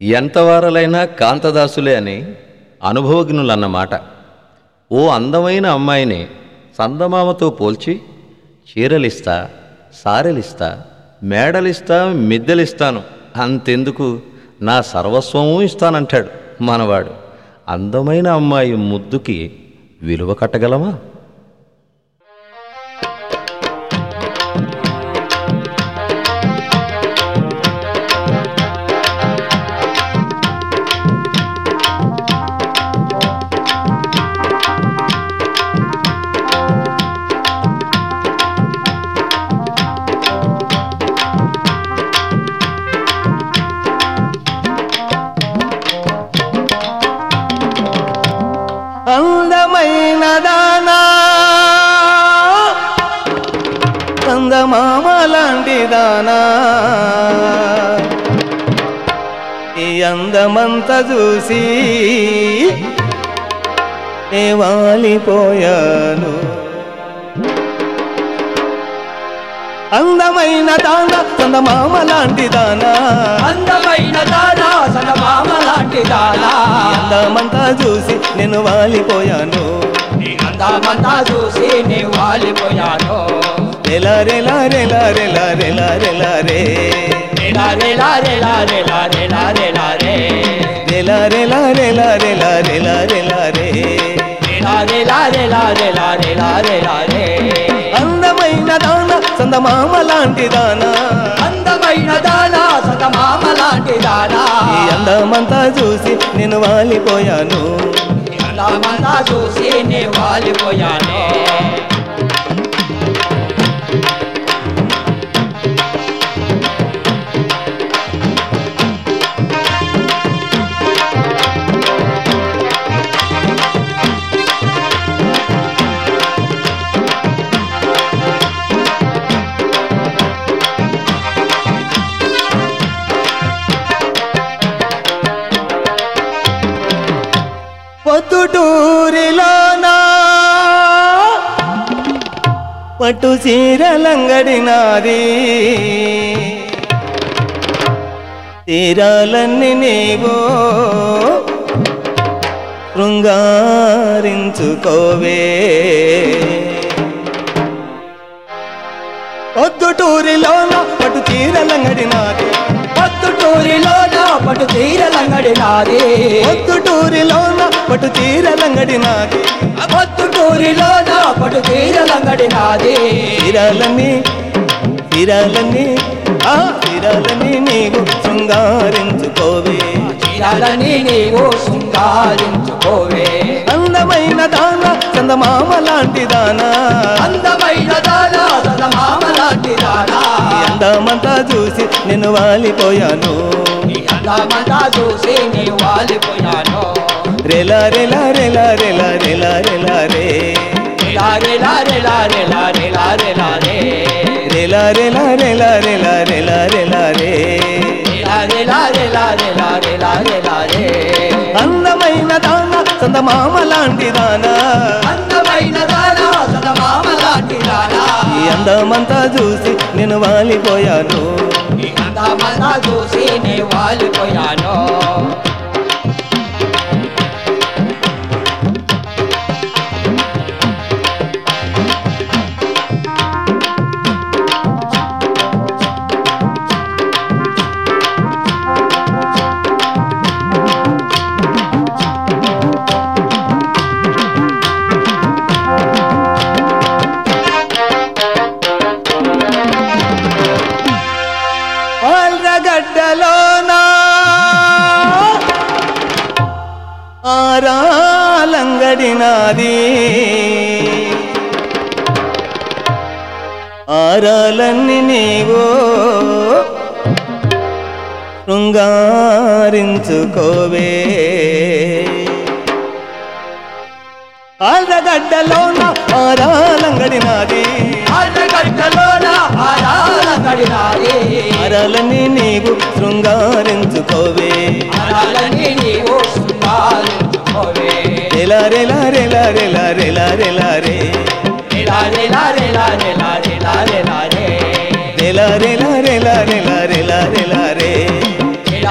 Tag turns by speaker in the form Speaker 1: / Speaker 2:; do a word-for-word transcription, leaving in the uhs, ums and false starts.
Speaker 1: ఎంతవారలైనా కాంతదాసులే అని అనుభవజ్ఞులన్నమాట. ఓ అందమైన అమ్మాయిని చందమామతో పోల్చి చీరలిస్తా, సారెలిస్తా, మేడలిస్తా, మిద్దెలిస్తాను, అంతెందుకు నా సర్వస్వము ఇస్తానంటాడు మనవాడు. అందమైన అమ్మాయి ముద్దుకి విలువ కట్టగలమా?
Speaker 2: అందమైన దానా చందమామ లాంటి దానా, ఈ అందమంతా చూసి నే వాలిపోయాను. అందమైన దానా చందమామ లాంటి దానా,
Speaker 3: అందమైన దానా చందమామ లాంటి దానా,
Speaker 2: అందమంతా చూసి నేను వాలిపోయాను.
Speaker 3: అందమంతా చూసి నేను వాలిపోయాను.
Speaker 2: రెలా రెలా రెలా రెలా రెలా రెలా రే
Speaker 3: రెలా రెలా రెలా రెలా రెలా రెలా రే
Speaker 2: రెలా రెలా రెలా రెలా రెలా రెలా రే
Speaker 3: రెలా రెలా రెలా రెలా రెలా రెలా రే
Speaker 2: అందమైన దానా చందమామ లాంటి దానా,
Speaker 3: అందమైన దానా చందమామ లాంటి దానా,
Speaker 2: ఈ అందమంతా చూసి నేను వాలిపోయాను.
Speaker 3: అందమంతా చూసి నేను వాలిపోయాను.
Speaker 2: పొద్దుటూరిలోనా పట్టు చీరలంగడి నాది, తీరాలన్నీ నీవో శృంగారించుకోవే. పొద్దుటూరిలోన పట్టు చీరలంగడి నాది,
Speaker 3: పొద్దుటూరిలోన పట్టు చీరలంగడి నాది,
Speaker 2: పొద్దుటూరిలోన పట్టు చీరలంగడి నాది,
Speaker 3: పొద్దుటూరిలోన పట్టు చీరలంగడి నాది,
Speaker 2: చీరలన్నీ చీరలన్నీ ఆ చీరలన్నీ నీవు శృంగారించుకోవే.
Speaker 3: చీరలని నీవు శృంగారించుకోవే.
Speaker 2: అందమైన దానా చందమామ లాంటి దానా,
Speaker 3: అందమైన దానా చందమామ లాంటి దానా,
Speaker 2: ఈ అందమంతా చూసి నేను వాలిపోయాను.
Speaker 3: ఈ అందమంతా చూసి నేను వాలిపోయాను.
Speaker 2: రెలా రెలా రెలా రెలా రెలా రెలా రే
Speaker 3: రెలా రెలా రెలా రెలా రెలా రెలా రే
Speaker 2: రెలా రెలా రెలా రెలా రెలా రెలా రే
Speaker 3: రెలా రెలా రెలా రెలా రెలా రెలా రే
Speaker 2: అందమైన దానా చందమామ లాంటి దానా,
Speaker 3: అందమైన దానా చందమామ లాంటి దానా,
Speaker 2: ఈ అందమంతా చూసి నేను వాలిపోయాను.
Speaker 3: ఈ అందమంతా చూసి నేను వాలిపోయాను.
Speaker 2: గడ్డలోనా ఆరాలంగడి నాది, ఆరాలన్నీ నీవో శృంగారించుకోవే. ఆళ్ళగడ్డలోన ఆరాలంగడి నాది,
Speaker 3: ఆళ్ళగడ్డలోన ఆరాలంగడి నాది,
Speaker 2: ఆరాలన్నీ నీవు శృంగారించుకోవే.
Speaker 3: ఆరాలన్నీ నీవు శృంగారించుకోవే.
Speaker 2: రెలా రెలా రెలా రెలా రెలా రెలా రే
Speaker 3: రెలా రెలా రెలా రెలా రెలా రెలా రే
Speaker 2: రెలా రెలా రెలా రెలా రెలా రెలా రే
Speaker 3: రెలా